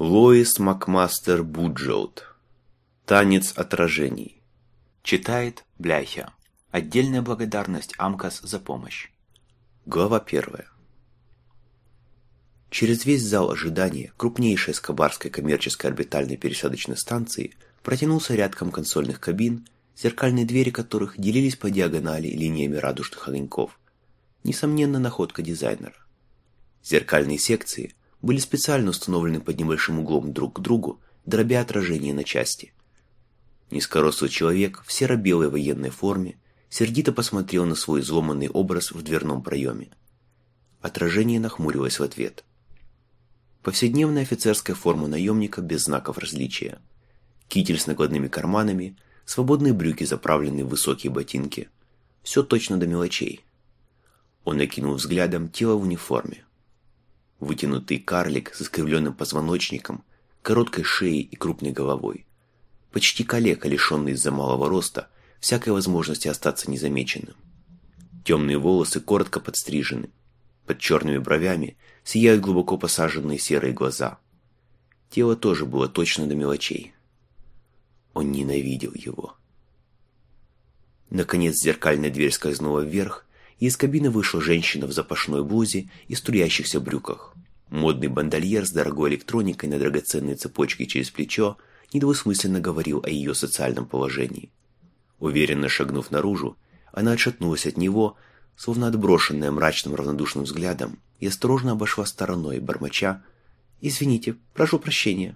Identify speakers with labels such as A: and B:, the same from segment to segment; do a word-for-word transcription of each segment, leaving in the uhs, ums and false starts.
A: Лоис Макмастер Буджоут. Танец отражений.
B: Читает Бляхя. Отдельная благодарность Амкас за помощь.
A: Глава первая. Через весь зал ожидания крупнейшей эскобарской коммерческой орбитальной пересадочной станции протянулся рядком консольных кабин, зеркальные двери которых делились по диагонали линиями радужных огоньков. Несомненно, находка дизайнера. Зеркальные секции были специально установлены под небольшим углом друг к другу, дробя отражение на части. Низкорослый человек в серо-белой военной форме сердито посмотрел на свой изломанный образ в дверном проеме. Отражение нахмурилось в ответ. Повседневная офицерская форма наемника без знаков различия. Китель с накладными карманами, свободные брюки, заправленные в высокие ботинки. Все точно до мелочей. Он окинул взглядом тело в униформе. Вытянутый карлик с искривленным позвоночником, короткой шеей и крупной головой. Почти калека, лишенный из-за малого роста всякой возможности остаться незамеченным. Темные волосы коротко подстрижены. Под черными бровями сияют глубоко посаженные серые глаза. Тело тоже было точно до мелочей. Он ненавидел его. Наконец зеркальная дверь скользнула вверх, и из кабины вышла женщина в запашной блузе и струящихся брюках. Модный бандольер с дорогой электроникой на драгоценной цепочке через плечо недвусмысленно говорил о ее социальном положении. Уверенно шагнув наружу, она отшатнулась от него, словно отброшенная мрачным равнодушным взглядом, и осторожно обошла стороной, бормоча: «Извините, прошу прощения».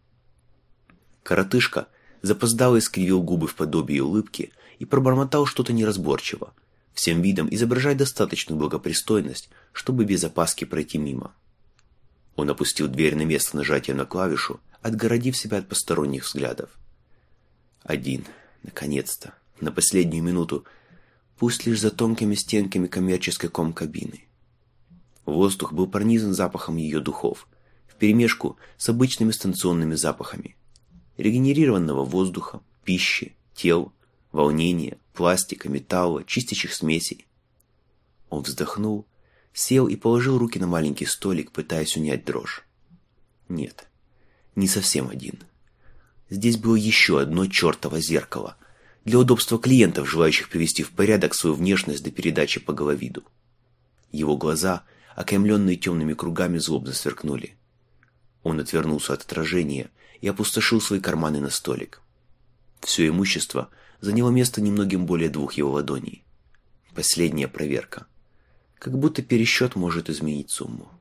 A: Коротышка запоздало искривил губы в подобии улыбки и пробормотал что-то неразборчиво, всем видом изображая достаточную благопристойность, чтобы без опаски пройти мимо. Он опустил дверь на место нажатия на клавишу, отгородив себя от посторонних взглядов. Один, наконец-то, на последнюю минуту, пусть лишь за тонкими стенками коммерческой ком-кабины. Воздух был пронизан запахом ее духов, вперемешку с обычными станционными запахами. Регенерированного воздуха, пищи, тел, волнения, пластика, металла, чистящих смесей. Он вздохнул, сел и положил руки на маленький столик, пытаясь унять дрожь. Нет, не совсем один. Здесь было еще одно чертово зеркало, для удобства клиентов, желающих привести в порядок свою внешность до передачи по головиду. Его глаза, окаймленные темными кругами, злобно сверкнули. Он отвернулся от отражения и опустошил свои карманы на столик. Все имущество заняло место немногим более двух его ладоней. Последняя проверка. Как будто пересчет может изменить сумму.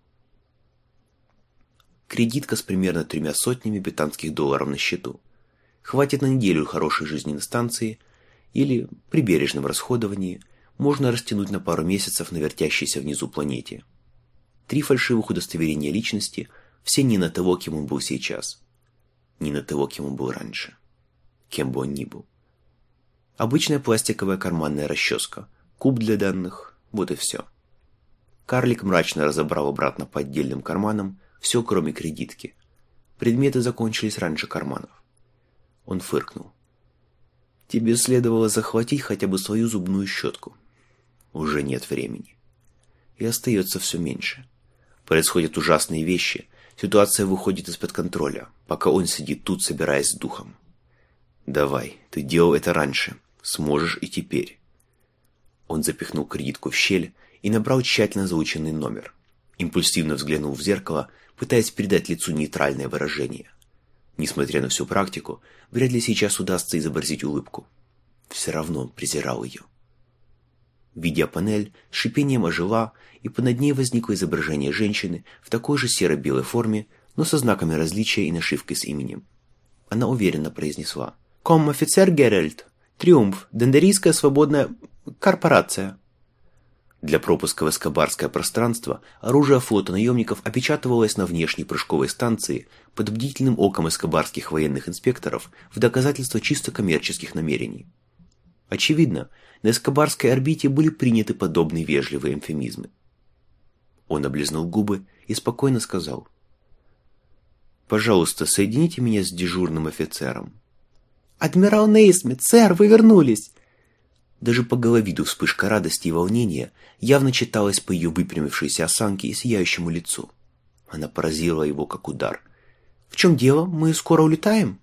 A: Кредитка с примерно тремя сотнями британских долларов на счету. Хватит на неделю хорошей жизни на станции, или, при бережном расходовании, можно растянуть на пару месяцев на вертящейся внизу планете. Три фальшивых удостоверения личности, все не на того, кем он был сейчас. Не на того, кем он был раньше. Кем бы он ни был. Обычная пластиковая карманная расческа, куб для данных, вот и все. Карлик мрачно разобрал обратно по отдельным карманам все, кроме кредитки. Предметы закончились раньше карманов. Он фыркнул. «Тебе следовало захватить хотя бы свою зубную щетку. Уже нет времени. И остается все меньше. Происходят ужасные вещи, ситуация выходит из-под контроля, пока он сидит тут, собираясь с духом. Давай, ты делал это раньше, сможешь и теперь». Он запихнул кредитку в щель и набрал тщательно заученный номер. Импульсивно взглянул в зеркало, пытаясь придать лицу нейтральное выражение. Несмотря на всю практику, вряд ли сейчас удастся изобразить улыбку. Все равно он презирал ее. Видеопанель с шипением ожила, и понад ней возникло изображение женщины в такой же серо-белой форме, но со знаками различия и нашивкой с именем. Она уверенно произнесла: «Ком-офицер Геральт. Триумф. Дендарийская свободная корпорация». Для пропуска в эскобарское пространство оружие флота наемников опечатывалось на внешней прыжковой станции под бдительным оком эскобарских военных инспекторов в доказательство чисто коммерческих намерений. Очевидно, на эскобарской орбите были приняты подобные вежливые эвфемизмы. Он облизнул губы и спокойно сказал: «Пожалуйста, соедините меня с дежурным офицером». «Адмирал Нейсмит, сэр, вы вернулись!» Даже по головиду вспышка радости и волнения явно читалась по ее выпрямившейся осанке и сияющему лицу. Она поразила его как удар. В чем дело? Мы скоро улетаем?»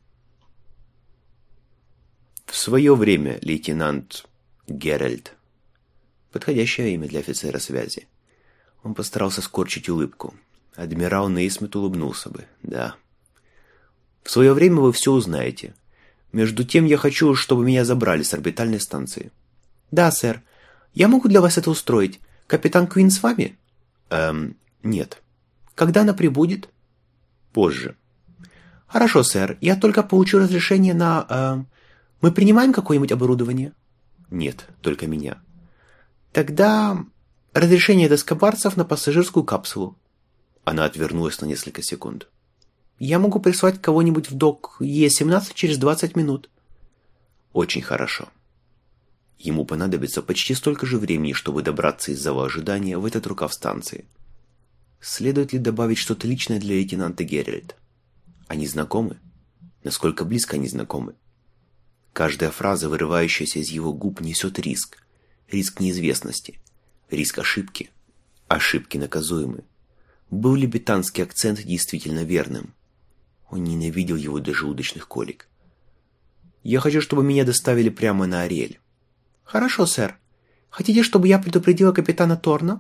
A: «В свое время, лейтенант Геральт». Подходящее имя для офицера связи. Он постарался скорчить улыбку. Адмирал Нейсмит улыбнулся бы, да. «В свое время вы все узнаете. Между тем я хочу, чтобы меня забрали с орбитальной станции». «Да, сэр. Я могу для вас это устроить. Капитан Квин с вами?» «Эм, нет». «Когда она прибудет?» «Позже». «Хорошо, сэр. Я только получу разрешение на... Эм, мы принимаем какое-нибудь оборудование?» «Нет, только меня». «Тогда разрешение до скобарцев на пассажирскую капсулу». Она отвернулась на несколько секунд. «Я могу прислать кого-нибудь в док Е семнадцать через двадцать минут». «Очень хорошо». Ему понадобится почти столько же времени, чтобы добраться из зала ожидания в этот рукав станции. Следует ли добавить что-то личное для лейтенанта Геральт? Они знакомы? Насколько близко они знакомы? Каждая фраза, вырывающаяся из его губ, несет риск. Риск неизвестности. Риск ошибки. Ошибки наказуемы. Был ли британский акцент действительно верным? Он ненавидел его до желудочных колик. «Я хочу, чтобы меня доставили прямо на Ариэль». «Хорошо, сэр. Хотите, чтобы я предупредила капитана Торна?»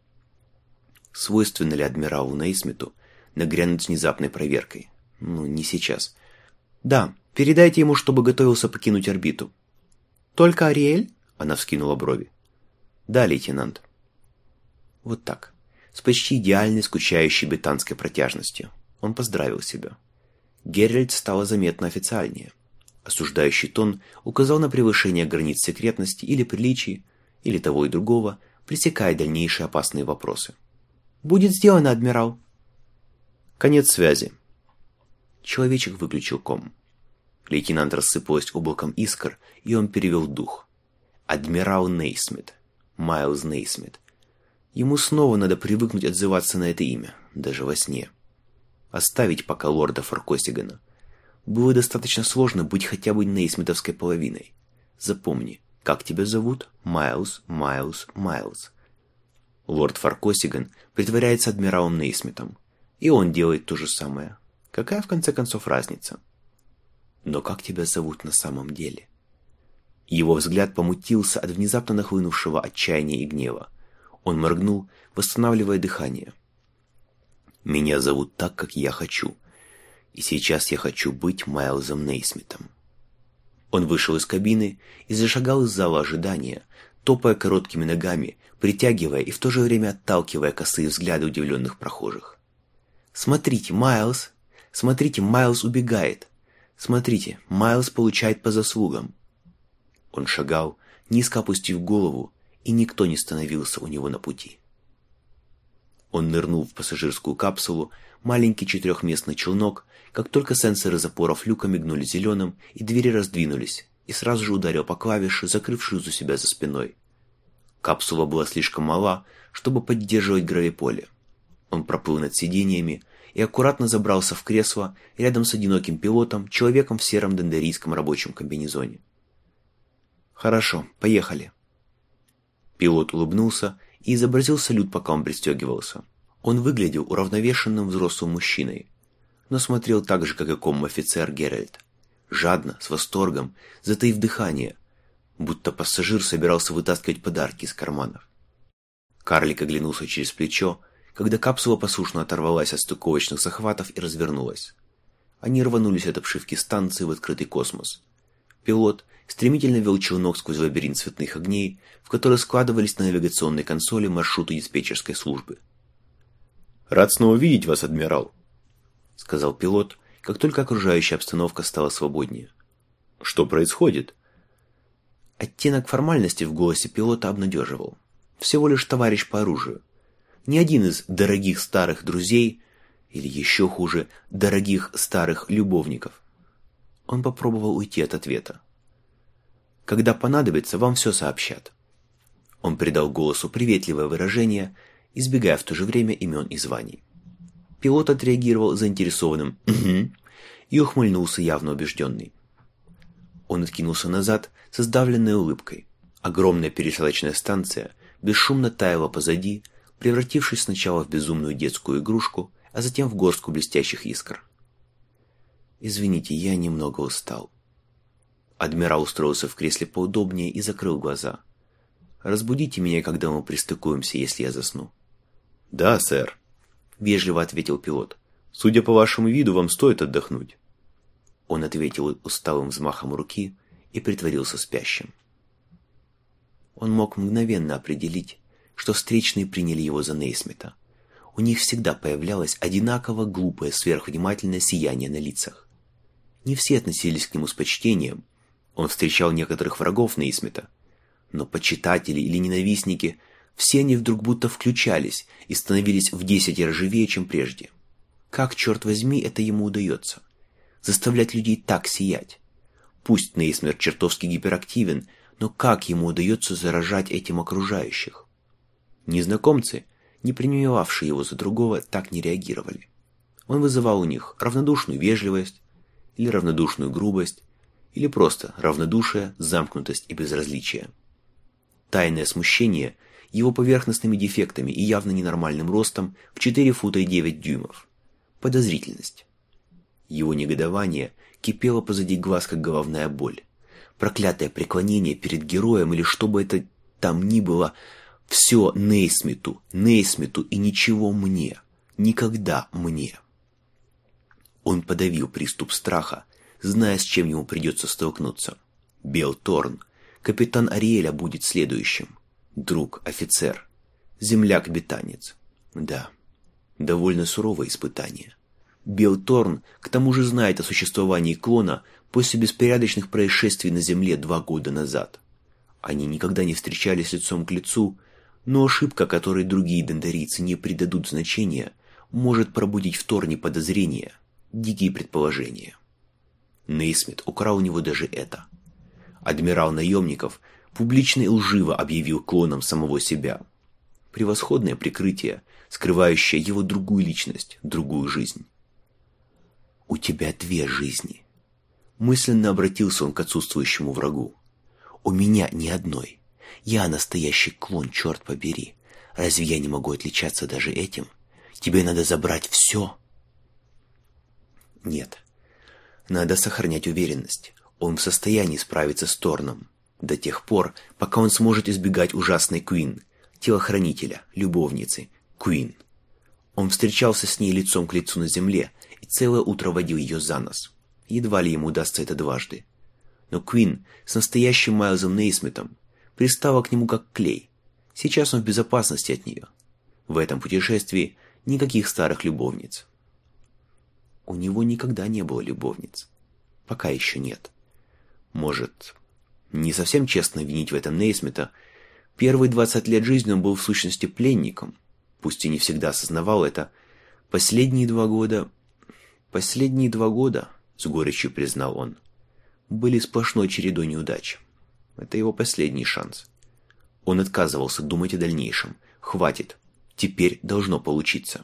A: Свойственно ли адмиралу Нейсмиту нагрянуть с внезапной проверкой? Ну, не сейчас. «Да, передайте ему, чтобы готовился покинуть орбиту». «Только Ариэль?» Она вскинула брови. «Да, лейтенант». Вот так. С почти идеальной, скучающей британской протяжностью. Он поздравил себя. Геральт стало заметно официальнее. Осуждающий тон указал на превышение границ секретности или приличий, или того и другого, пресекая дальнейшие опасные вопросы. «Будет сделано, адмирал». Конец связи. Человечек выключил ком. Лейтенант рассыпалась облаком искр, и он перевел дух. Адмирал Нейсмит. Майлз Нейсмит. Ему снова надо привыкнуть отзываться на это имя, даже во сне. Оставить пока лорда Фаркосигана. Было достаточно сложно быть хотя бы нейсмитовской половиной. Запомни, как тебя зовут? Майлз, Майлз, Майлз. Лорд Фаркосиган притворяется адмиралом Нейсмитом, и он делает то же самое. Какая в конце концов разница? Но как тебя зовут на самом деле? Его взгляд помутился от внезапно нахлынувшего отчаяния и гнева. Он моргнул, восстанавливая дыхание. «Меня зовут так, как я хочу. И сейчас я хочу быть Майлзом Нейсмитом». Он вышел из кабины и зашагал из зала ожидания, топая короткими ногами, притягивая и в то же время отталкивая косые взгляды удивленных прохожих. «Смотрите, Майлз! Смотрите, Майлз убегает! Смотрите, Майлз получает по заслугам!» Он шагал, низко опустив голову, и никто не становился у него на пути. Он нырнул в пассажирскую капсулу, маленький четырехместный челнок, как только сенсоры запоров люка мигнули зеленым, и двери раздвинулись, и сразу же ударил по клавише, закрывшую за себя за спиной. Капсула была слишком мала, чтобы поддерживать гравиполе. Он проплыл над сиденьями и аккуратно забрался в кресло рядом с одиноким пилотом, человеком в сером дендерийском рабочем комбинезоне. «Хорошо, поехали». Пилот улыбнулся и изобразил салют, пока он пристегивался. Он выглядел уравновешенным взрослым мужчиной, но смотрел так же, как и ком-офицер Геральт. Жадно, с восторгом, затаив дыхание, будто пассажир собирался вытаскивать подарки из карманов. Карлик оглянулся через плечо, когда капсула послушно оторвалась от стыковочных захватов и развернулась. Они рванулись от обшивки станции в открытый космос. Пилот стремительно вел челнок сквозь лабиринт цветных огней, в которые складывались на навигационной консоли маршруты диспетчерской службы. «Рад снова видеть вас, адмирал», — сказал пилот, как только окружающая обстановка стала свободнее. «Что происходит?» Оттенок формальности в голосе пилота обнадеживал. Всего лишь товарищ по оружию. Ни один из дорогих старых друзей, или еще хуже, дорогих старых любовников. Он попробовал уйти от ответа. «Когда понадобится, вам все сообщат». Он придал голосу приветливое выражение, избегая в то же время имен и званий. Пилот отреагировал заинтересованным «угу» и ухмыльнулся явно убежденный. Он откинулся назад со сдавленной улыбкой. Огромная пересадочная станция бесшумно таяла позади, превратившись сначала в безумную детскую игрушку, а затем в горстку блестящих искр. «Извините, я немного устал». Адмирал устроился в кресле поудобнее и закрыл глаза. «Разбудите меня, когда мы пристыкуемся, если я засну».
B: «Да, сэр»,
A: — вежливо ответил пилот.
B: «Судя по вашему виду, вам стоит отдохнуть».
A: Он ответил усталым взмахом руки и притворился спящим. Он мог мгновенно определить, что встречные приняли его за Нейсмита. У них всегда появлялось одинаково глупое сверхвнимательное сияние на лицах. Не все относились к нему с почтением. Он встречал некоторых врагов Нейсмита, но почитатели или ненавистники, все они вдруг будто включались и становились в десятеро живее, чем прежде. Как, черт возьми, это ему удается? Заставлять людей так сиять? Пусть Нейсмит чертовски гиперактивен, но как ему удается заражать этим окружающих? Незнакомцы, не принимавшие его за другого, так не реагировали. Он вызывал у них равнодушную вежливость, или равнодушную грубость, или просто равнодушие, замкнутость и безразличие. Тайное смущение его поверхностными дефектами и явно ненормальным ростом в четыре фута и девять дюймов. Подозрительность. Его негодование кипело позади глаз, как головная боль. Проклятое преклонение перед героем или что бы это там ни было, все Нейсмиту, Нейсмиту и ничего мне, никогда мне. Он подавил приступ страха, зная, с чем ему придется столкнуться. Бел Торн, капитан Ариэля, будет следующим. Друг, офицер, земляк-бетанец. Да, довольно суровое испытание. Бел Торн к тому же знает о существовании клона после беспорядочных происшествий на Земле два года назад. Они никогда не встречались лицом к лицу, но ошибка, которой другие дендарийцы не придадут значения, может пробудить в Торне подозрения, дикие предположения. Нейсмит украл у него даже это. Адмирал наемников публично и лживо объявил клоном самого себя. Превосходное прикрытие, скрывающее его другую личность, другую жизнь. «У тебя две жизни», — мысленно обратился он к отсутствующему врагу. «У меня ни одной. Я настоящий клон, черт побери. Разве я не могу отличаться даже этим? Тебе надо забрать все». Нет. Надо сохранять уверенность. Он в состоянии справиться с Торном. До тех пор, пока он сможет избегать ужасной Куин, телохранителя, любовницы, Куин. Он встречался с ней лицом к лицу на земле и целое утро водил ее за нос. Едва ли ему удастся это дважды. Но Куин с настоящим Майлзом Нейсмитом пристала к нему как клей. Сейчас он в безопасности от нее. В этом путешествии никаких старых любовниц. У него никогда не было любовниц. Пока еще нет. Может, не совсем честно винить в этом Нейсмита. Первые двадцать лет жизни он был в сущности пленником. Пусть и не всегда осознавал это. Последние два года... Последние два года, с горечью признал он, были сплошной чередой неудач. Это его последний шанс. Он отказывался думать о дальнейшем. Хватит. Теперь должно получиться.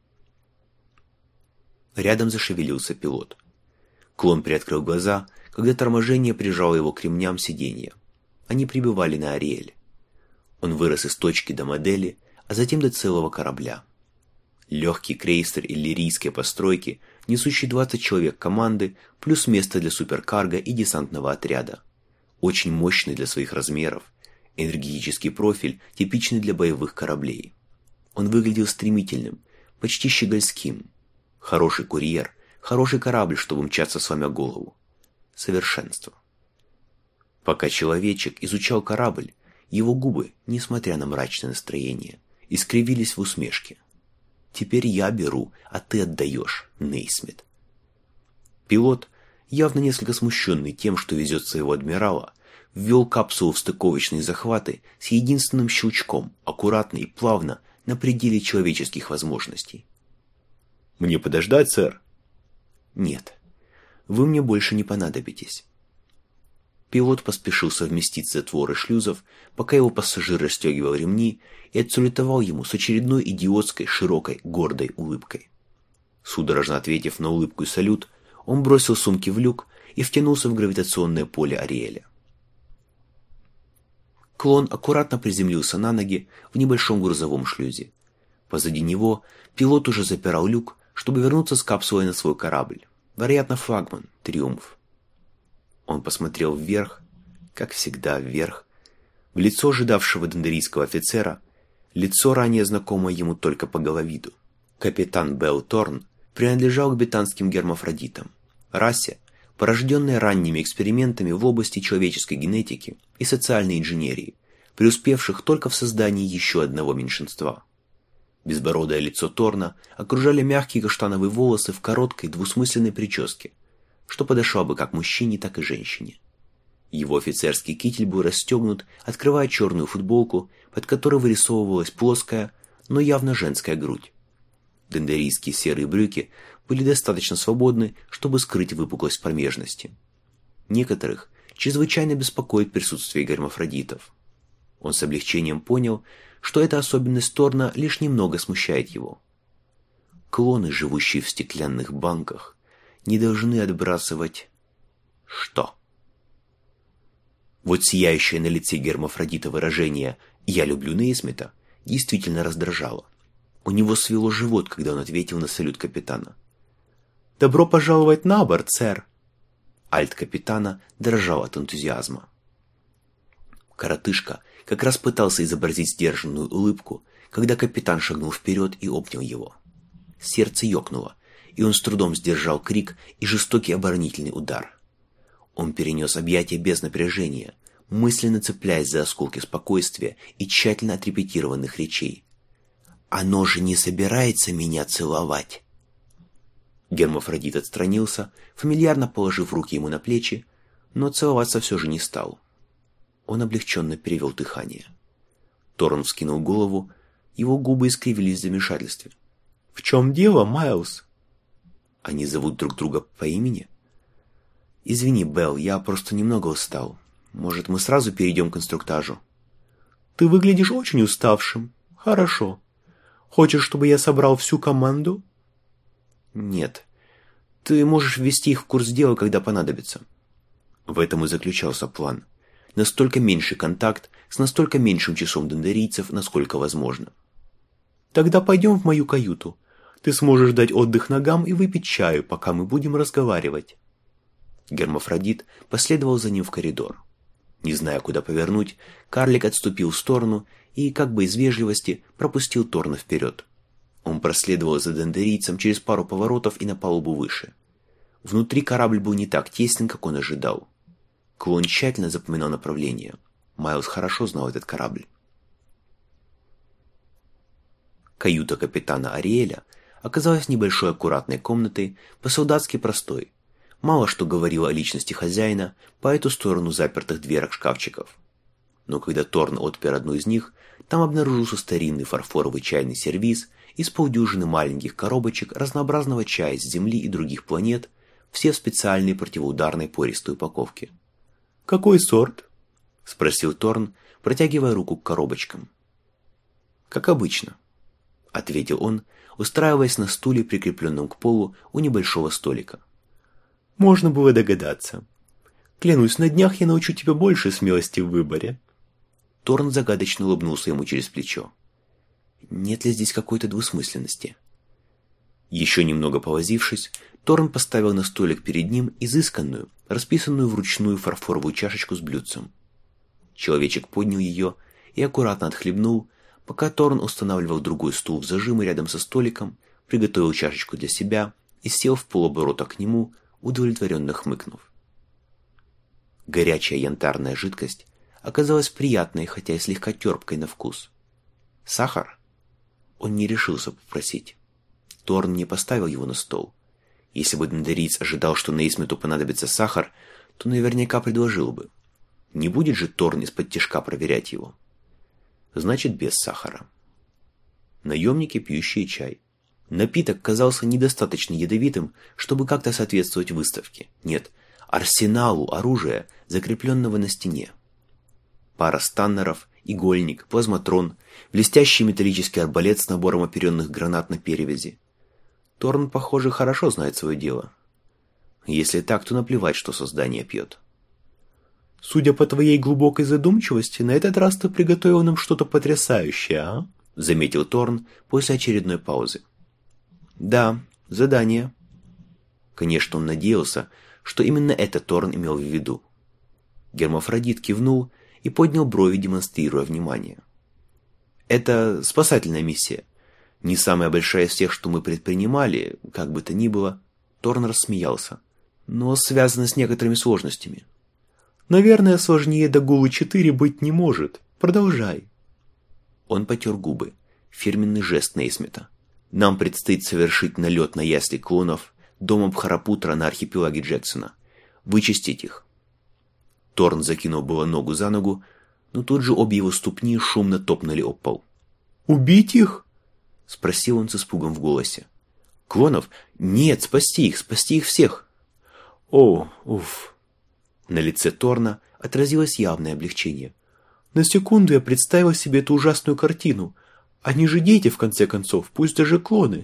A: Рядом зашевелился пилот. Клон приоткрыл глаза, когда торможение прижало его к ремням сиденья. Они прибывали на Ариэль. Он вырос из точки до модели, а затем до целого корабля. Легкий крейсер иллирийской постройки, несущий двадцать человек команды, плюс место для суперкарго и десантного отряда. Очень мощный для своих размеров, энергетический профиль, типичный для боевых кораблей. Он выглядел стремительным, почти щегольским. Хороший курьер, хороший корабль, чтобы мчаться сломя голову. Совершенство. Пока человечек изучал корабль, его губы, несмотря на мрачное настроение, искривились в усмешке. «Теперь я беру, а ты отдаешь, Нейсмит». Пилот, явно несколько смущенный тем, что везет своего адмирала, ввел капсулу в стыковочные захваты с единственным щелчком, аккуратно и плавно, на пределе человеческих возможностей.
B: «Мне подождать, сэр?»
A: «Нет, вы мне больше не понадобитесь». Пилот поспешил совместить затворы шлюзов, пока его пассажир расстегивал ремни, и отсалютовал ему с очередной идиотской, широкой, гордой улыбкой. Судорожно ответив на улыбку и салют, он бросил сумки в люк и втянулся в гравитационное поле Ариэля. Клон аккуратно приземлился на ноги в небольшом грузовом шлюзе. Позади него пилот уже запирал люк, чтобы вернуться с капсулой на свой корабль. Вероятно, флагман, триумф. Он посмотрел вверх, как всегда вверх, в лицо ожидавшего дендерийского офицера, лицо, ранее знакомое ему только по головиду. Капитан Белл Торн принадлежал к бетанским гермафродитам, расе, порожденной ранними экспериментами в области человеческой генетики и социальной инженерии, преуспевших только в создании еще одного меньшинства. Безбородое лицо Торна окружали мягкие каштановые волосы в короткой двусмысленной прическе, что подошло бы как мужчине, так и женщине. Его офицерский китель был расстегнут, открывая черную футболку, под которой вырисовывалась плоская, но явно женская грудь. Дендерийские серые брюки были достаточно свободны, чтобы скрыть выпуклость промежности. Некоторых чрезвычайно беспокоит присутствие гермафродитов. Он с облегчением понял, что эта особенность Торна лишь немного смущает его. Клоны, живущие в стеклянных банках, не должны отбрасывать... Что? Вот сияющее на лице гермафродита выражение «я люблю Нейсмита» действительно раздражало. У него свело живот, когда он ответил на салют капитана. «Добро пожаловать на борт, сэр!» Альт капитана дрожал от энтузиазма. Коротышка как раз пытался изобразить сдержанную улыбку, когда капитан шагнул вперед и обнял его. Сердце ёкнуло, и он с трудом сдержал крик и жестокий оборонительный удар. Он перенес объятия без напряжения, мысленно цепляясь за осколки спокойствия и тщательно отрепетированных речей. «Оно же не собирается меня целовать!» Гермафродит отстранился, фамильярно положив руки ему на плечи, но целоваться все же не стал. Он облегченно перевел дыхание. Торн вскинул голову, его губы искривились в замешательстве. «В чем дело, Майлз?» «Они зовут друг друга по имени?» «Извини, Белл, я просто немного устал. Может, мы сразу перейдем к инструктажу?»
C: «Ты выглядишь очень уставшим. Хорошо. Хочешь, чтобы я собрал всю команду?»
A: «Нет. Ты можешь ввести их в курс дела, когда понадобится». В этом и заключался план. Настолько меньший контакт с настолько меньшим числом дендерийцев, насколько возможно.
C: «Тогда пойдем в мою каюту. Ты сможешь дать отдых ногам и выпить чаю, пока мы будем разговаривать».
A: Гермафродит последовал за ним в коридор. Не зная, куда повернуть, карлик отступил в сторону и, как бы из вежливости, пропустил Торна вперед. Он проследовал за дендерийцем через пару поворотов и на палубу выше. Внутри корабль был не так тесен, как он ожидал. Клон тщательно запоминал направление. Майлз хорошо знал этот корабль. Каюта капитана Ариэля оказалась небольшой аккуратной комнатой, по-солдатски простой. Мало что говорило о личности хозяина по эту сторону запертых дверок шкафчиков. Но когда Торн отпер одну из них, там обнаружился старинный фарфоровый чайный сервиз из полдюжины маленьких коробочек разнообразного чая с Земли и других планет, все в специальной противоударной пористой упаковке.
C: «Какой сорт?»
A: — спросил Торн, протягивая руку к коробочкам. «Как обычно», — ответил он, устраиваясь на стуле, прикрепленном к полу у небольшого столика.
C: «Можно было догадаться. Клянусь, на днях я научу тебя больше смелости в выборе».
A: Торн загадочно улыбнулся ему через плечо. «Нет ли здесь какой-то двусмысленности?» Еще немного повозившись, Торн поставил на столик перед ним изысканную, расписанную вручную фарфоровую чашечку с блюдцем. Человечек поднял ее и аккуратно отхлебнул, пока Торн устанавливал другой стул в зажимы рядом со столиком, приготовил чашечку для себя и сел в полоборота к нему, удовлетворенно хмыкнув. Горячая янтарная жидкость оказалась приятной, хотя и слегка терпкой на вкус. «Сахар?» Он не решился попросить. Торн не поставил его на стол. Если бы дендериец ожидал, что Нейсмиту понадобится сахар, то наверняка предложил бы. Не будет же Торн из-под тишка проверять его. Значит, без сахара. Наемники, пьющие чай. Напиток казался недостаточно ядовитым, чтобы как-то соответствовать выставке. Нет, арсеналу оружия, закрепленного на стене. Пара станнеров, игольник, плазматрон, блестящий металлический арбалет с набором оперенных гранат на перевязи. Торн, похоже, хорошо знает свое дело. Если так, то наплевать, что создание пьет.
C: «Судя по твоей глубокой задумчивости, на этот раз ты приготовил нам что-то потрясающее, а?» —
A: заметил Торн после очередной паузы. «Да, задание». Конечно, он надеялся, что именно это Торн имел в виду. Гермафродит кивнул и поднял брови, демонстрируя внимание. «Это спасательная миссия. Не самая большая из тех, что мы предпринимали, как бы то ни было». Торн рассмеялся. «Но связана с некоторыми сложностями».
C: «Наверное, сложнее Дагулы-четыре быть не может. Продолжай».
A: Он потер губы. Фирменный жест Нейсмита. «Нам предстоит совершить налет на ясли клонов дома Бхарапутра на архипелаге Джексона. Вычистить их». Торн закинул было ногу за ногу, но тут же обе его ступни шумно топнули об пол.
C: «Убить их?»
A: — спросил он с испугом в голосе. «Клонов? Нет, спасти их, спасти их всех!»
C: «О, уф!»
A: На лице Торна отразилось явное облегчение.
C: «На секунду я представил себе эту ужасную картину. Они же дети, в конце концов, пусть даже клоны».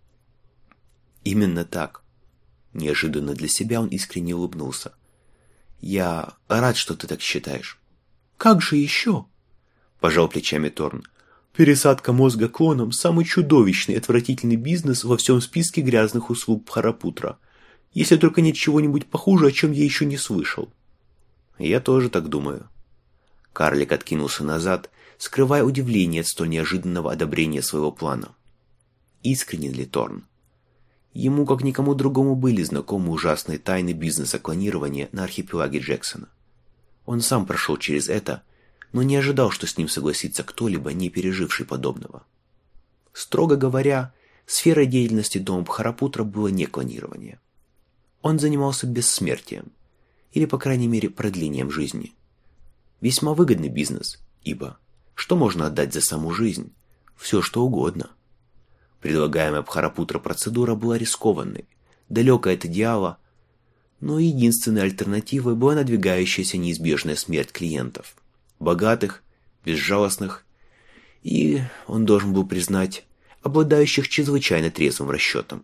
A: «Именно так». Неожиданно для себя он искренне улыбнулся. «Я рад, что ты так считаешь».
C: «Как же еще?»
A: – пожал плечами Торн.
C: «Пересадка мозга клоном – самый чудовищный и отвратительный бизнес во всем списке грязных услуг Бхарапутра. Если только нет чего-нибудь похуже, о чем я еще не слышал».
A: «Я тоже так думаю». Карлик откинулся назад, скрывая удивление от столь неожиданного одобрения своего плана. Искренен ли Торн? Ему, как никому другому, были знакомы ужасные тайны бизнеса клонирования на архипелаге Джексона. Он сам прошел через это, но не ожидал, что с ним согласится кто-либо, не переживший подобного. Строго говоря, сферой деятельности дома Бхарапутра было не клонирование. Он занимался бессмертием, или, по крайней мере, продлением жизни. Весьма выгодный бизнес, ибо что можно отдать за саму жизнь? Все, что угодно. Предлагаемая Бхарапутра процедура была рискованной, далекой от идеала, но единственной альтернативой была надвигающаяся неизбежная смерть клиентов. Богатых, безжалостных и, он должен был признать, обладающих чрезвычайно трезвым расчетом.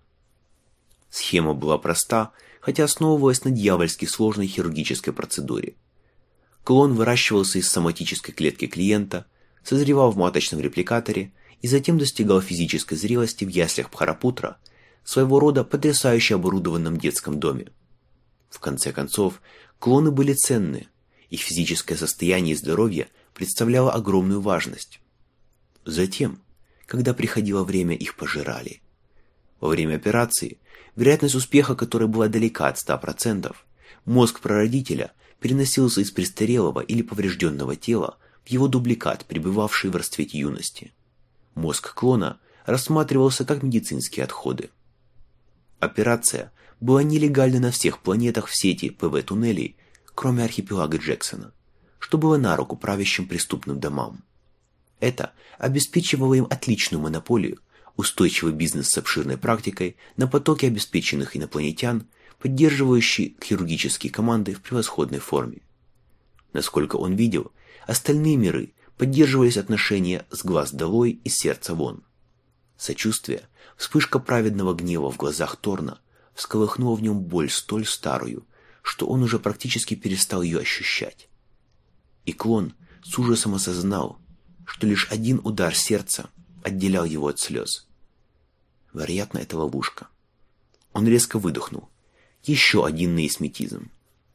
A: Схема была проста, хотя основывалась на дьявольски сложной хирургической процедуре. Клон выращивался из соматической клетки клиента, созревал в маточном репликаторе и затем достигал физической зрелости в яслях Бхарапутра, своего рода потрясающе оборудованном детском доме. В конце концов, клоны были ценны, их физическое состояние и здоровье представляло огромную важность. Затем, когда приходило время, их пожирали. Во время операции, вероятность успеха которой была далека от ста процентов, мозг прародителя переносился из престарелого или поврежденного тела в его дубликат, пребывавший в расцвете юности. Мозг клона рассматривался как медицинские отходы. Операция была нелегальна на всех планетах в сети ПВ-туннелей, кроме архипелага Джексона, что было на руку правящим преступным домам. Это обеспечивало им отличную монополию, устойчивый бизнес с обширной практикой на потоке обеспеченных инопланетян, поддерживающие хирургические команды в превосходной форме. Насколько он видел, остальные миры поддерживались отношения с глаз долой и сердца вон. Сочувствие, вспышка праведного гнева в глазах Торна всколыхнула в нем боль столь старую, что он уже практически перестал ее ощущать. И клон с ужасом осознал, что лишь один удар сердца отделял его от слез. Вероятно, это ловушка. Он резко выдохнул. Еще один нейсметизм.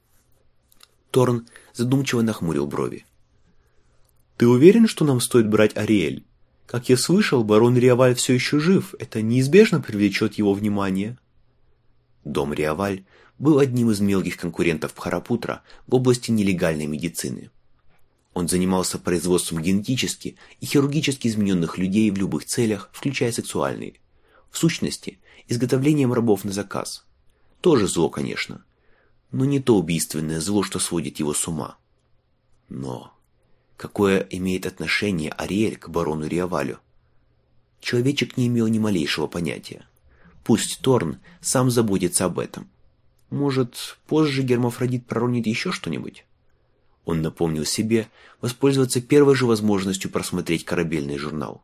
A: Торн задумчиво нахмурил брови.
C: «Ты уверен, что нам стоит брать Ариэль? Как я слышал, барон Риаваль все еще жив. Это неизбежно привлечет его внимание».
A: Дом Риаваль был одним из мелких конкурентов Бхарапутра в области нелегальной медицины. Он занимался производством генетически и хирургически измененных людей в любых целях, включая сексуальные. В сущности, изготовлением рабов на заказ. Тоже зло, конечно, но не то убийственное зло, что сводит его с ума. Но какое имеет отношение Ариэль к барону Риавалю? Человечек не имел ни малейшего понятия. Пусть Торн сам заботится об этом. Может, позже Гермафродит проронит еще что-нибудь? Он напомнил себе воспользоваться первой же возможностью просмотреть корабельный журнал.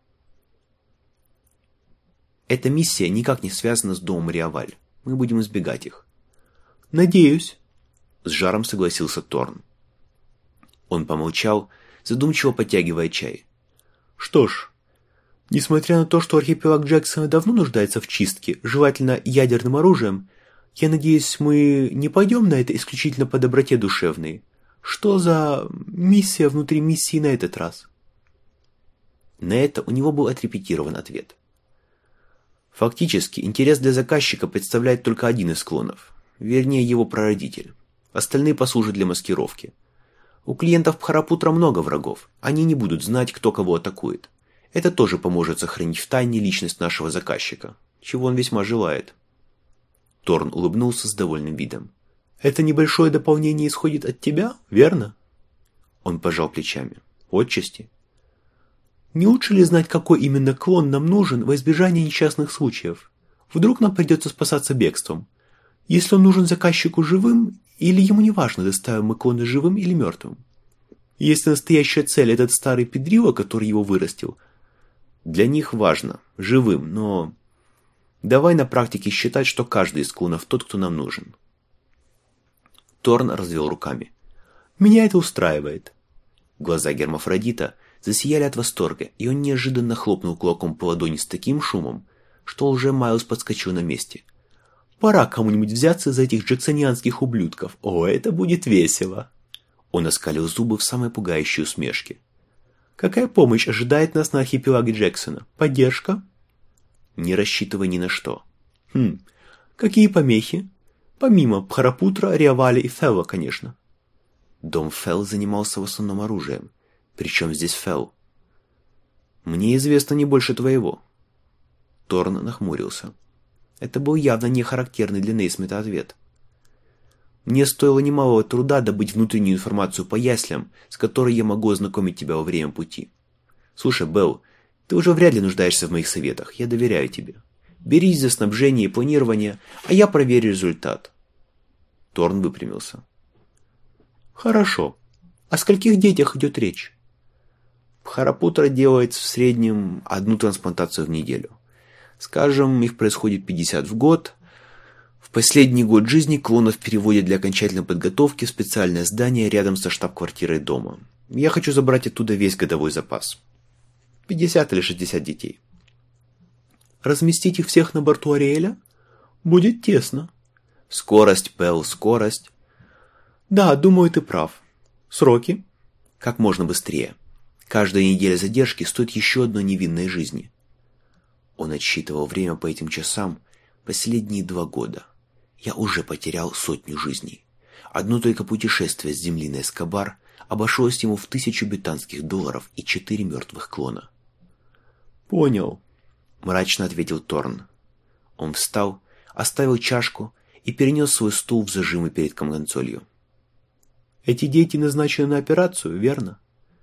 A: Эта миссия никак не связана с домом Риаваль. Мы будем избегать их.
C: «Надеюсь»,
A: — с жаром согласился Торн. Он помолчал, задумчиво подтягивая чай.
C: «Что ж, несмотря на то, что архипелаг Джексона давно нуждается в чистке, желательно ядерным оружием, Я надеюсь, мы не пойдем на это исключительно по доброте душевной. Что за миссия внутри миссии на этот раз?
A: На это у него был отрепетирован ответ. Фактически, интерес для заказчика представляет только один из клонов, вернее его прародитель. Остальные послужат для маскировки. У клиентов Бхарапутра много врагов, они не будут знать, кто кого атакует. Это тоже поможет сохранить в тайне личность нашего заказчика, чего он весьма желает. Торн улыбнулся с довольным видом.
C: Это небольшое дополнение исходит от тебя, верно?
A: Он пожал плечами. Отчасти.
C: Не лучше ли знать, какой именно клон нам нужен во избежание несчастных случаев? Вдруг нам придется спасаться бегством. Если он нужен заказчику живым, или ему не важно, доставим мы клона живым или мертвым? Если настоящая цель этот старый педрила, который его вырастил,
A: для них важно, живым, но... Давай на практике считать, что каждый из клонов тот, кто нам нужен. Торн развел руками.
C: Меня это устраивает.
A: Глаза Гермафродита засияли от восторга, и он неожиданно хлопнул кулаком по ладони с таким шумом, что лже-Майлз подскочил на месте.
C: Пора кому-нибудь взяться за этих джексонианских ублюдков. О, это будет весело.
A: Он оскалил зубы в самой пугающей усмешке.
C: Какая помощь ожидает нас на архипелаге Джексона? Поддержка?
A: Не рассчитывай ни на что.
C: Хм, какие помехи? Помимо Бхарапутра, Риавали и Фелла, конечно.
A: Дом Фелл занимался в основном оружием. Причем здесь Фелл? Мне известно не больше твоего. Торн нахмурился. Это был явно не характерный для Нейсмита ответ. Мне стоило немалого труда добыть внутреннюю информацию по яслям, с которой я могу ознакомить тебя во время пути. Слушай, Белл, ты уже вряд ли нуждаешься в моих советах, я доверяю тебе. Берись за снабжение и планирование, а я проверю результат. Торн выпрямился.
C: Хорошо. О скольких детях идет речь?
A: Бхарапутра делает в среднем одну трансплантацию в неделю. Скажем, их происходит пятьдесят в год. В последний год жизни клонов переводят для окончательной подготовки в специальное здание рядом со штаб-квартирой дома. Я хочу забрать оттуда весь годовой запас. пятьдесят или шестьдесят детей.
C: Разместить их всех на борту Ариэля? Будет тесно.
A: Скорость, Белл, скорость.
C: Да, думаю, ты прав. Сроки?
A: Как можно быстрее. Каждая неделя задержки стоит еще одной невинной жизни. Он отсчитывал время по этим часам последние два года. Я уже потерял сотню жизней. Одно только путешествие с Земли на Эскобар обошлось ему в тысячу бетанских долларов и четыре мертвых клона.
C: «Понял»,
A: — мрачно ответил Торн. Он встал, оставил чашку и перенес свой стул в зажимы перед комгонцолью.
C: «Эти дети назначены на операцию, верно?»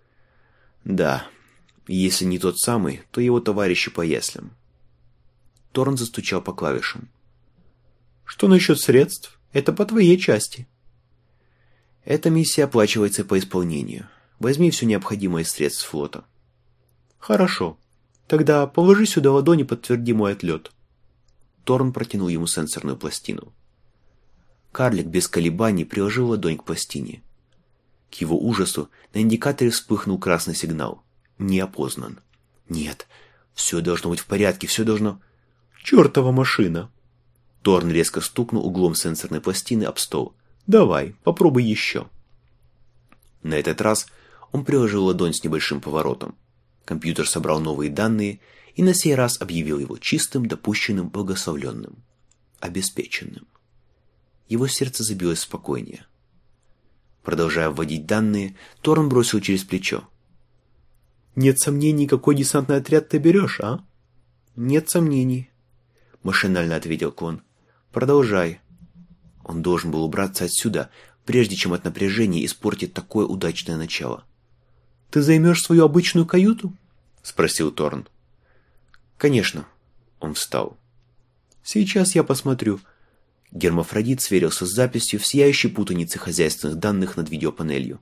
A: «Да. Если не тот самый, то его товарищи по яслям». Торн застучал по клавишам.
C: «Что насчет средств? Это по твоей части».
A: «Эта миссия оплачивается по исполнению. Возьми все необходимое из средств флота».
C: «Хорошо. Тогда положи сюда ладонь и подтверди мой отлет».
A: Торн протянул ему сенсорную пластину. Карлик без колебаний приложил ладонь к пластине. К его ужасу на индикаторе вспыхнул красный сигнал. Не опознан. Нет, все должно быть в порядке, все должно...
C: «Чертова машина!»
A: Торн резко стукнул углом сенсорной пластины об стол.
C: «Давай, попробуй еще».
A: На этот раз он приложил ладонь с небольшим поворотом. Компьютер собрал новые данные и на сей раз объявил его чистым, допущенным, благословленным, обеспеченным. Его сердце забилось спокойнее. Продолжая вводить данные, Торн бросил через плечо.
C: «Нет сомнений, какой десантный отряд ты берешь, а?»
A: «Нет сомнений», — машинально ответил клон. «Продолжай». Он должен был убраться отсюда, прежде чем от напряжения испортить такое удачное начало.
C: «Ты займешь свою обычную каюту?»
A: — спросил Торн. «Конечно». Он встал.
C: «Сейчас я посмотрю».
A: Гермафродит сверился с записью в сияющей путанице хозяйственных данных над видеопанелью.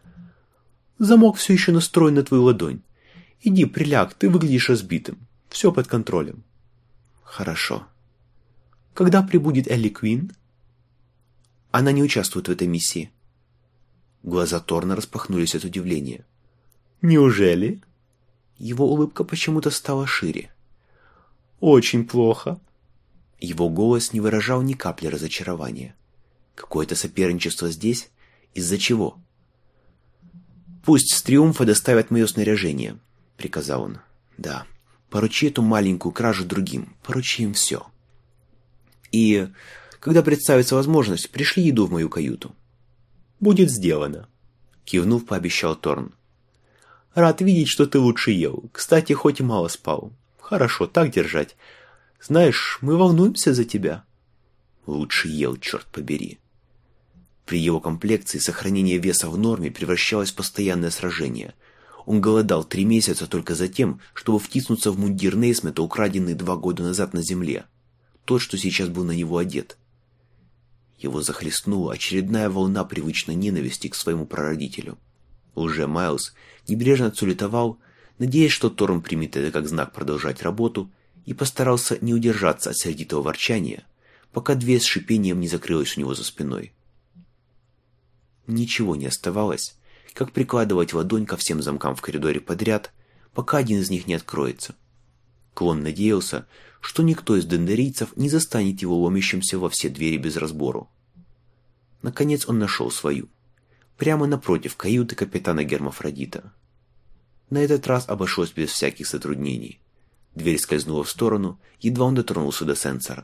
C: «Замок все еще настроен на твою ладонь. Иди, приляг, ты выглядишь разбитым. Все под контролем».
A: «Хорошо».
C: «Когда прибудет Элли Квин?»
A: «Она не участвует в этой миссии». Глаза Торна распахнулись от удивления.
C: «Неужели?»
A: Его улыбка почему-то стала шире.
C: «Очень плохо».
A: Его голос не выражал ни капли разочарования. Какое-то соперничество здесь? Из-за чего? «Пусть с триумфа доставят мое снаряжение», — приказал он. «Да, поручи эту маленькую кражу другим, поручи им все. И, когда представится возможность, пришли еду в мою каюту». «Будет сделано», — кивнув, пообещал Торн. «Рад видеть, что ты лучше ел. Кстати, хоть и мало спал. Хорошо, так держать. Знаешь, мы волнуемся за тебя». Лучше ел, черт побери. При его комплекции сохранение веса в норме превращалось в постоянное сражение. Он голодал три месяца только за тем, чтобы втиснуться в мундир Нейсмита, украденный два года назад на земле. Тот, что сейчас был на него одет. Его захлестнула очередная волна привычной ненависти к своему прародителю. Лже-Майлз небрежно отсулетовал, надеясь, что Торн примет это как знак продолжать работу, и постарался не удержаться от сердитого ворчания, пока дверь с шипением не закрылась у него за спиной. Ничего не оставалось, как прикладывать ладонь ко всем замкам в коридоре подряд, пока один из них не откроется. Клон надеялся, что никто из дендерийцев не застанет его ломящимся во все двери без разбору. Наконец он нашел свою, прямо напротив каюты капитана Гермафродита. На этот раз обошлось без всяких затруднений. Дверь скользнула в сторону, едва он дотронулся до сенсора.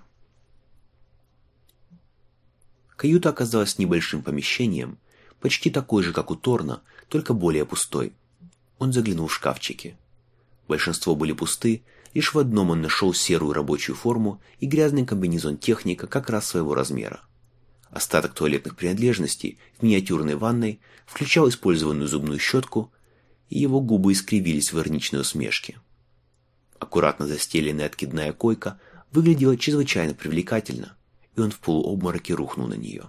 A: Каюта оказалась небольшим помещением, почти такой же, как у Торна, только более пустой. Он заглянул в шкафчики. Большинство были пусты, лишь в одном он нашел серую рабочую форму и грязный комбинезон техника как раз своего размера. Остаток туалетных принадлежностей в миниатюрной ванной включал использованную зубную щетку, и его губы искривились в ироничной усмешке. Аккуратно застеленная откидная койка выглядела чрезвычайно привлекательно, и он в полуобмороке рухнул на нее.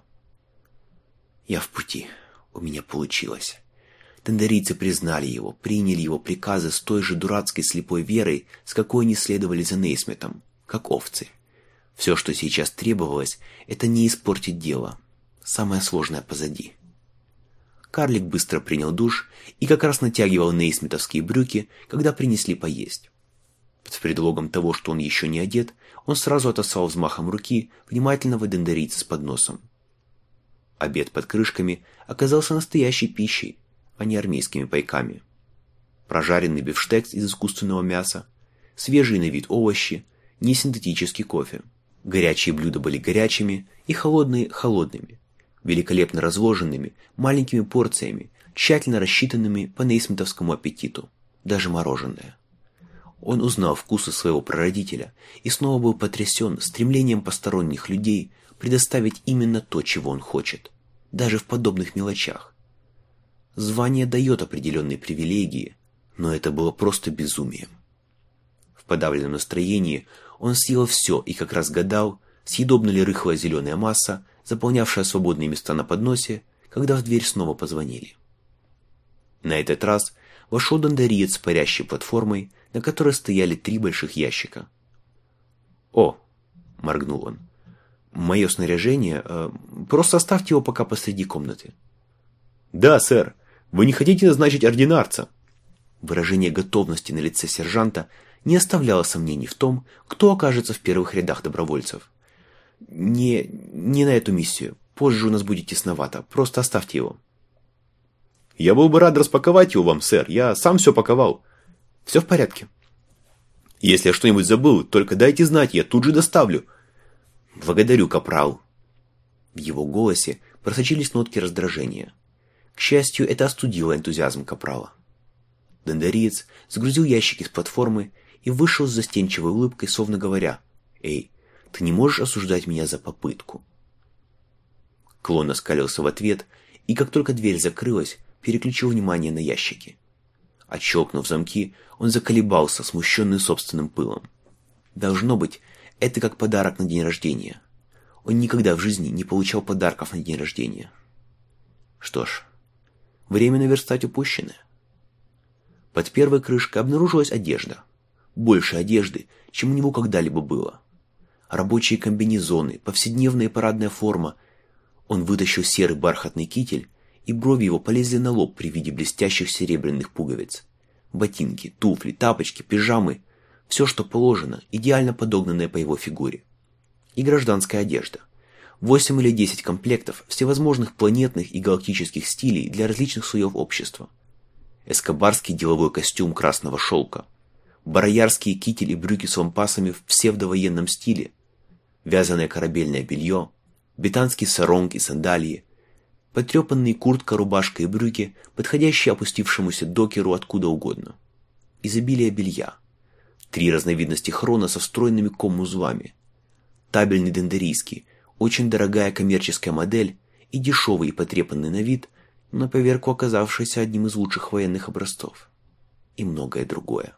A: «Я в пути. У меня получилось». Тендерийцы признали его, приняли его приказы с той же дурацкой слепой верой, с какой они следовали за Нейсмитом, как овцы. Все, что сейчас требовалось, это не испортить дело. Самое сложное позади. Карлик быстро принял душ и как раз натягивал нейсмитовские брюки, когда принесли поесть. Под предлогом того, что он еще не одет, он сразу отослал взмахом руки внимательного дендерийца с подносом. Обед под крышками оказался настоящей пищей, а не армейскими пайками. Прожаренный бифштекс из искусственного мяса, свежие на вид овощи, не синтетический кофе. Горячие блюда были горячими и холодные – холодными, великолепно разложенными маленькими порциями, тщательно рассчитанными по нейсмитовскому аппетиту, даже мороженое. Он узнал вкусы своего прародителя и снова был потрясен стремлением посторонних людей предоставить именно то, чего он хочет, даже в подобных мелочах. Звание дает определенные привилегии, но это было просто безумием. В подавленном настроении он съел все и как раз гадал, съедобна ли рыхлая зеленая масса, заполнявшая свободные места на подносе, когда в дверь снова позвонили. На этот раз вошел дендериец с парящей платформой, на которой стояли три больших ящика. «О!» – моргнул он. «Мое снаряжение... Э, просто оставьте его пока посреди комнаты». «Да, сэр. Вы не хотите назначить ординарца?» Выражение готовности на лице сержанта не оставляло сомнений в том, кто окажется в первых рядах добровольцев. «Не... не на эту миссию. Позже у нас будет тесновато. Просто оставьте его». «Я был бы рад распаковать его вам, сэр. Я сам все паковал». «Все в порядке». «Если я что-нибудь забыл, только дайте знать, я тут же доставлю». «Благодарю, капрал». В его голосе просочились нотки раздражения. К счастью, это остудило энтузиазм капрала. Дендериец сгрузил ящики с платформы и вышел с застенчивой улыбкой, словно говоря: «Эй, ты не можешь осуждать меня за попытку». Клон оскалился в ответ, и как только дверь закрылась, переключил внимание на ящики. Отщелкнув замки, он заколебался, смущенный собственным пылом. Должно быть, это как подарок на день рождения. Он никогда в жизни не получал подарков на день рождения. Что ж, время наверстать упущенное. Под первой крышкой обнаружилась одежда. Больше одежды, чем у него когда-либо было. Рабочие комбинезоны, повседневная парадная форма. Он вытащил серый бархатный китель, и брови его полезли на лоб при виде блестящих серебряных пуговиц. Ботинки, туфли, тапочки, пижамы. Все, что положено, идеально подогнанное по его фигуре. и гражданская одежда. Восемь или десять комплектов всевозможных планетных и галактических стилей для различных слоев общества. Эскобарский деловой костюм красного шелка, бароярские китель и брюки с лампасами в псевдовоенном стиле, вязаное корабельное белье, британский саронг и сандалии, потрепанные куртка, рубашка и брюки, подходящие опустившемуся докеру откуда угодно. Изобилие белья. Три разновидности хрона со встроенными ком-узлами. Табельный дендерийский, очень дорогая коммерческая модель и дешевый и потрепанный на вид, но на поверку оказавшийся одним из лучших военных образцов. И многое другое.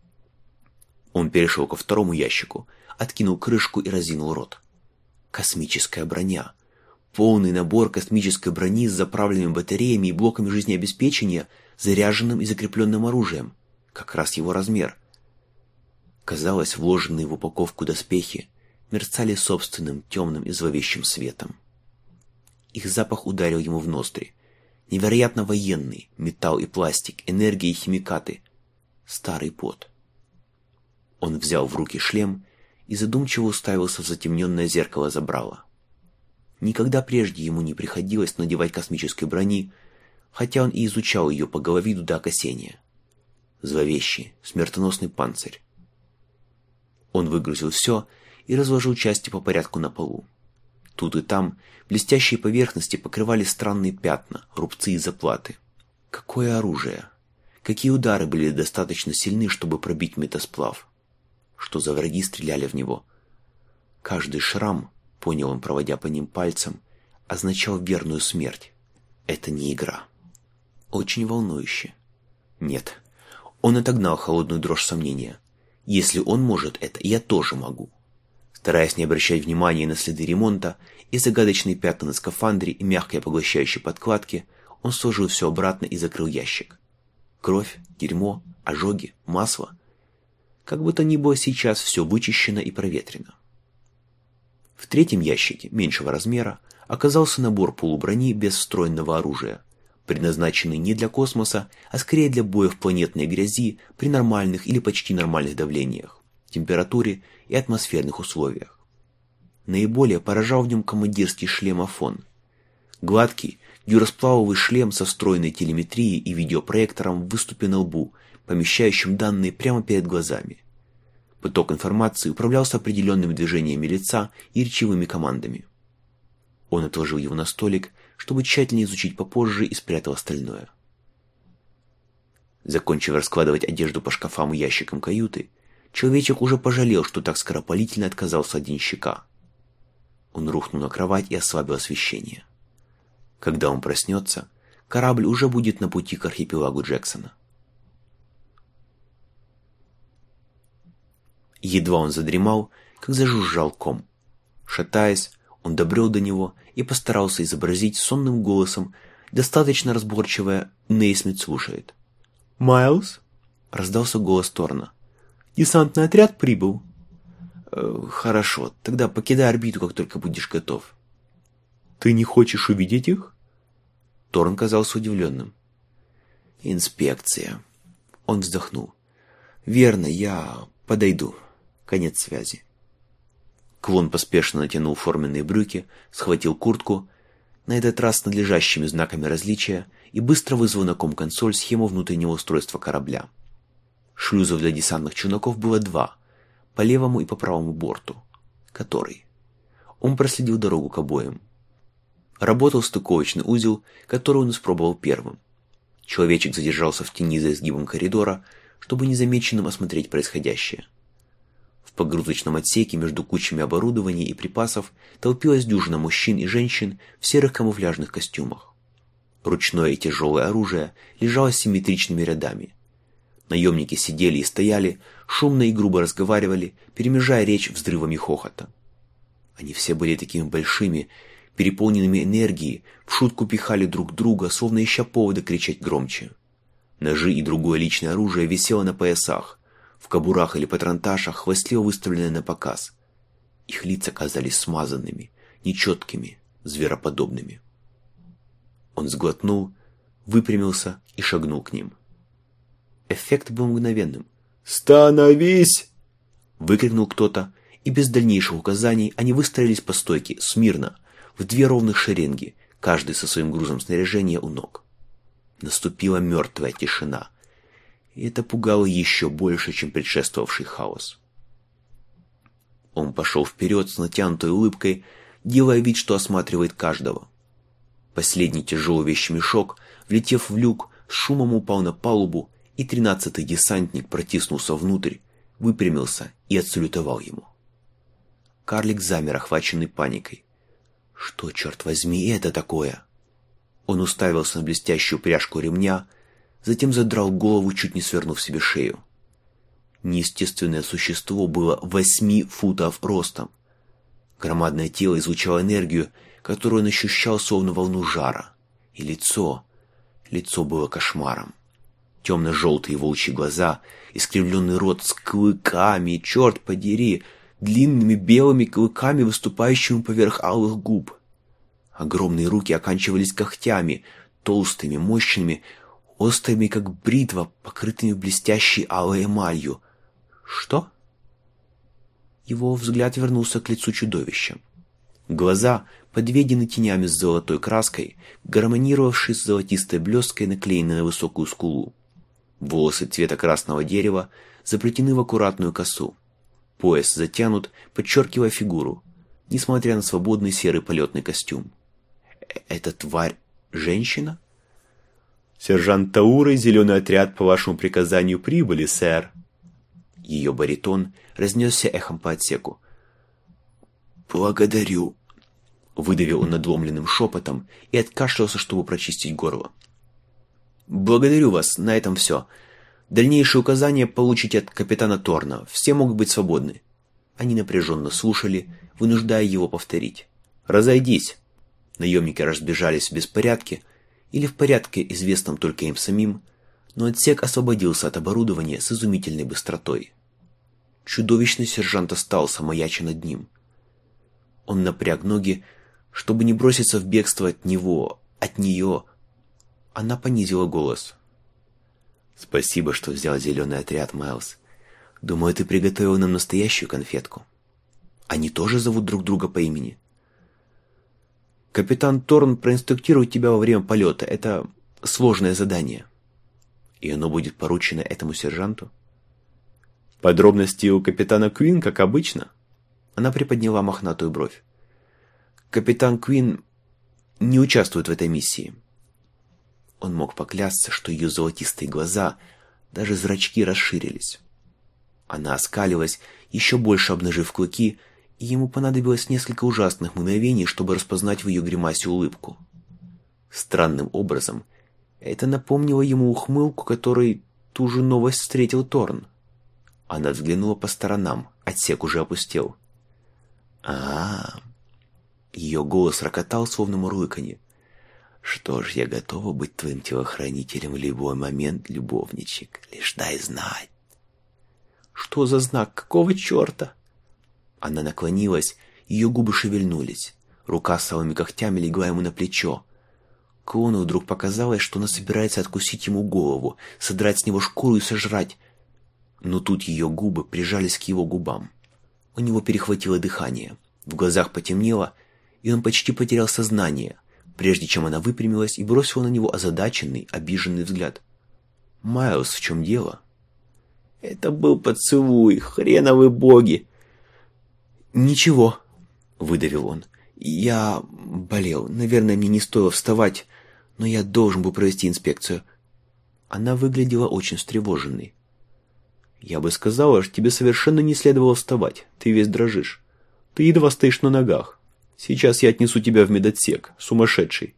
A: Он перешел ко второму ящику, откинул крышку и разинул рот. Космическая броня. Полный набор космической брони с заправленными батареями и блоками жизнеобеспечения, заряженным и закрепленным оружием. Как раз его размер. Казалось, вложенные в упаковку доспехи мерцали собственным темным и зловещим светом. Их запах ударил ему в ноздри. Невероятно военный, металл и пластик, энергия и химикаты. Старый пот. Он взял в руки шлем и задумчиво уставился в затемненное зеркало забрала. Никогда прежде ему не приходилось надевать космической брони, хотя он и изучал ее по головиду до окосения. Зловещий, смертоносный панцирь. Он выгрузил все и разложил части по порядку на полу. Тут и там блестящие поверхности покрывали странные пятна, рубцы и заплаты. Какое оружие! Какие удары были достаточно сильны, чтобы пробить метасплав? Что за враги стреляли в него? Каждый шрам, понял он, проводя по ним пальцем, означал верную смерть. Это не игра. Очень волнующе. Нет, он отогнал холодную дрожь сомнения. Если он может это, я тоже могу. Стараясь не обращать внимания на следы ремонта и загадочные пятна на скафандре и мягкой поглощающей подкладке, он сложил все обратно и закрыл ящик. Кровь, дерьмо, ожоги, масло. Как бы то ни было, сейчас все вычищено и проветрено. В третьем ящике, меньшего размера, оказался набор полуброни без встроенного оружия, предназначенный не для космоса, а скорее для боя в планетной грязи при нормальных или почти нормальных давлениях, температуре и атмосферных условиях. Наиболее поражал в нем командирский шлем Афон. Гладкий, дюрасплавовый шлем со встроенной телеметрией и видеопроектором в выступе на лбу, помещающим данные прямо перед глазами. Поток информации управлялся определенными движениями лица и речевыми командами. Он отложил его на столик, чтобы тщательно изучить попозже, и спрятал остальное. Закончив раскладывать одежду по шкафам и ящикам каюты, человечек уже пожалел, что так скоропалительно отказался от денщика. Он рухнул на кровать и ослабил освещение. Когда он проснется, корабль уже будет на пути к архипелагу Джексона. Едва он задремал, как зажужжал ком. Шатаясь, он добрел до него и постарался изобразить сонным голосом достаточно разборчивое «Нейсмит слушает».
C: «Майлз?»
A: — раздался голос Торна.
C: «Десантный отряд прибыл».
A: Э, «Хорошо, тогда покидай орбиту, как только будешь готов».
C: «Ты не хочешь увидеть их?»
A: Торн казался удивленным. «Инспекция». Он вздохнул. «Верно, я подойду. Конец связи». Клон поспешно натянул форменные брюки, схватил куртку, на этот раз с надлежащими знаками различия, и быстро вызвал на ком-консоль схему внутреннего устройства корабля. Шлюзов для десантных челноков было два, по левому и по правому борту. Который? Он проследил дорогу к обоим. Работал стыковочный узел, который он испробовал первым. Человечек задержался в тени за изгибом коридора, чтобы незамеченным осмотреть происходящее. В погрузочном отсеке между кучами оборудования и припасов толпилась дюжина мужчин и женщин в серых камуфляжных костюмах. Ручное и тяжелое оружие лежало симметричными рядами. Наемники сидели и стояли, шумно и грубо разговаривали, перемежая речь взрывами хохота. Они все были такими большими, переполненными энергией, в шутку пихали друг друга, словно ища повода кричать громче. Ножи и другое личное оружие висело на поясах, в кобурах или патронташах, хвастливо выставленные на показ. Их лица казались смазанными, нечеткими, звероподобными. Он сглотнул, выпрямился и шагнул к ним. Эффект был мгновенным.
C: «Становись!»
A: — выкрикнул кто-то, и без дальнейших указаний они выстроились по стойке, смирно, в две ровных шеренги, каждый со своим грузом снаряжения у ног. Наступила мертвая тишина, и это пугало еще больше, чем предшествовавший хаос. Он пошел вперед с натянутой улыбкой, делая вид, что осматривает каждого. Последний тяжелый вещмешок, влетев в люк, с шумом упал на палубу, и тринадцатый десантник протиснулся внутрь, выпрямился и отсалютовал ему. Карлик замер, охваченный паникой. Что, черт возьми, это такое? Он уставился на блестящую пряжку ремня, затем задрал голову, чуть не свернув себе шею. Неестественное существо было восьми футов ростом. Громадное тело излучало энергию, которую он ощущал словно волну жара. И лицо... Лицо было кошмаром. Темно-желтые волчьи глаза, искривленный рот с клыками, черт подери, длинными белыми клыками, выступающими поверх алых губ. Огромные руки оканчивались когтями, толстыми, мощными, острыми, как бритва, покрытыми блестящей алой эмалью. Что? Его взгляд вернулся к лицу чудовища. Глаза, подведены тенями с золотой краской, гармонировавшие с золотистой блесткой, наклеенной на высокую скулу. Волосы цвета красного дерева заплетены в аккуратную косу. Пояс затянут, подчеркивая фигуру, несмотря на свободный серый полетный костюм. Эта тварь женщина?
C: «Сержант Таура и зеленый отряд по вашему приказанию прибыли, сэр».
A: Ее баритон разнесся эхом по отсеку.
B: «Благодарю»,
A: — выдавил он надломленным шепотом и откашлялся, чтобы прочистить горло. «Благодарю вас, на этом все. Дальнейшие указания получите от капитана Торна, все могут быть свободны». Они напряженно слушали, вынуждая его повторить. «Разойдись». Наемники разбежались в беспорядке, или в порядке, известном только им самим, но отсек освободился от оборудования с изумительной быстротой. Чудовищный сержант остался, маяча над ним. Он напряг ноги, чтобы не броситься в бегство от него, от нее. Она понизила голос. «Спасибо, что взял зеленый отряд, Майлз. Думаю, ты приготовил нам настоящую конфетку. Они тоже зовут друг друга по имени?» «Капитан Торн проинструктирует тебя во время полета. Это сложное задание. И оно будет поручено этому сержанту?»
C: «Подробности у капитана Куин, как обычно?»
A: Она приподняла мохнатую бровь. «Капитан Куин не участвует в этой миссии». Он мог поклясться, что ее золотистые глаза, даже зрачки расширились. Она оскалилась, еще больше обнажив клыки, и ему понадобилось несколько ужасных мгновений, чтобы распознать в ее гримасе улыбку. Странным образом, это напомнило ему ухмылку, которой ту же новость встретил Торн. Она взглянула по сторонам, отсек уже опустел. а, -а, -а. Ее голос рокотал, словно мурлыканье. «Что ж, я готова быть твоим телохранителем в любой момент, любовничек, лишь дай знать». «Что за знак? Какого черта?» Она наклонилась, ее губы шевельнулись. Рука с алыми когтями легла ему на плечо. Клону вдруг показалось, что она собирается откусить ему голову, содрать с него шкуру и сожрать. Но тут ее губы прижались к его губам. У него перехватило дыхание, в глазах потемнело, и он почти потерял сознание, прежде чем она выпрямилась и бросила на него озадаченный, обиженный взгляд. «Майлз, в чем дело?» «Это был поцелуй, хреновы боги!» «Ничего», — выдавил он. «Я болел. Наверное, мне не стоило вставать, но я должен был провести инспекцию». Она выглядела очень встревоженной. «Я бы сказала, что тебе совершенно не следовало вставать. Ты весь дрожишь. Ты едва стоишь на ногах. Сейчас я отнесу тебя в медотсек, сумасшедший».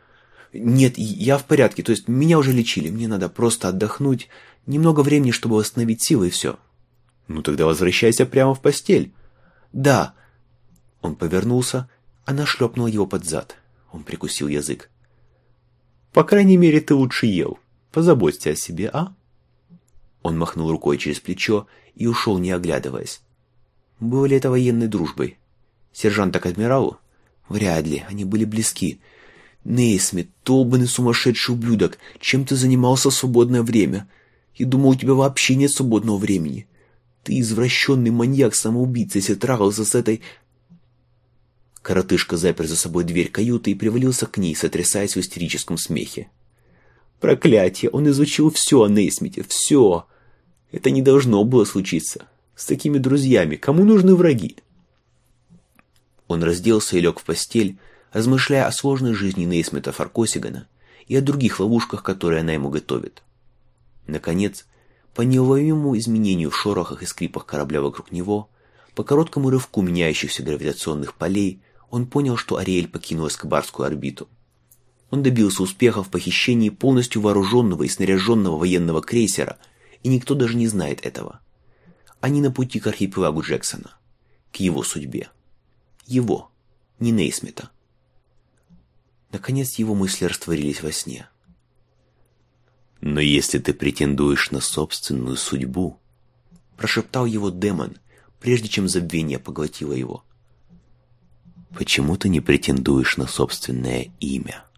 A: «Нет, я в порядке. То есть меня уже лечили. Мне надо просто отдохнуть. Немного времени, чтобы восстановить силы, и все». «Ну тогда возвращайся прямо в постель». «Да». Он повернулся, она шлепнула его под зад. Он прикусил язык. «По крайней мере, ты лучше ел. Позаботься о себе, а?» Он махнул рукой через плечо и ушел, не оглядываясь. Было ли это военной дружбой? Сержанта к адмиралу? Вряд ли, они были близки. «Нейсмит, долбанный сумасшедший ублюдок, чем ты занимался в свободное время? Я думал, у тебя вообще нет свободного времени. Ты извращенный маньяк-самоубийца, если трахался с этой...» Коротышка запер за собой дверь каюты и привалился к ней, сотрясаясь в истерическом смехе. «Проклятие! Он изучил все о Нейсмите, все! Это не должно было случиться. С такими друзьями кому нужны враги?» Он разделся и лег в постель, размышляя о сложной жизни Нейсмита Фаркосигана и о других ловушках, которые она ему готовит. Наконец, по неуловимому изменению в шорохах и скрипах корабля вокруг него, по короткому рывку меняющихся гравитационных полей, он понял, что Ариэль покинула эскобарскую орбиту. Он добился успеха в похищении полностью вооруженного и снаряженного военного крейсера, и никто даже не знает этого. Они на пути к архипелагу Джексона, к его судьбе. Его, не Нейсмита. Наконец его мысли растворились во сне. «Но если ты претендуешь на собственную судьбу», прошептал его демон, прежде чем забвение поглотило его, «почему ты не претендуешь на собственное имя?»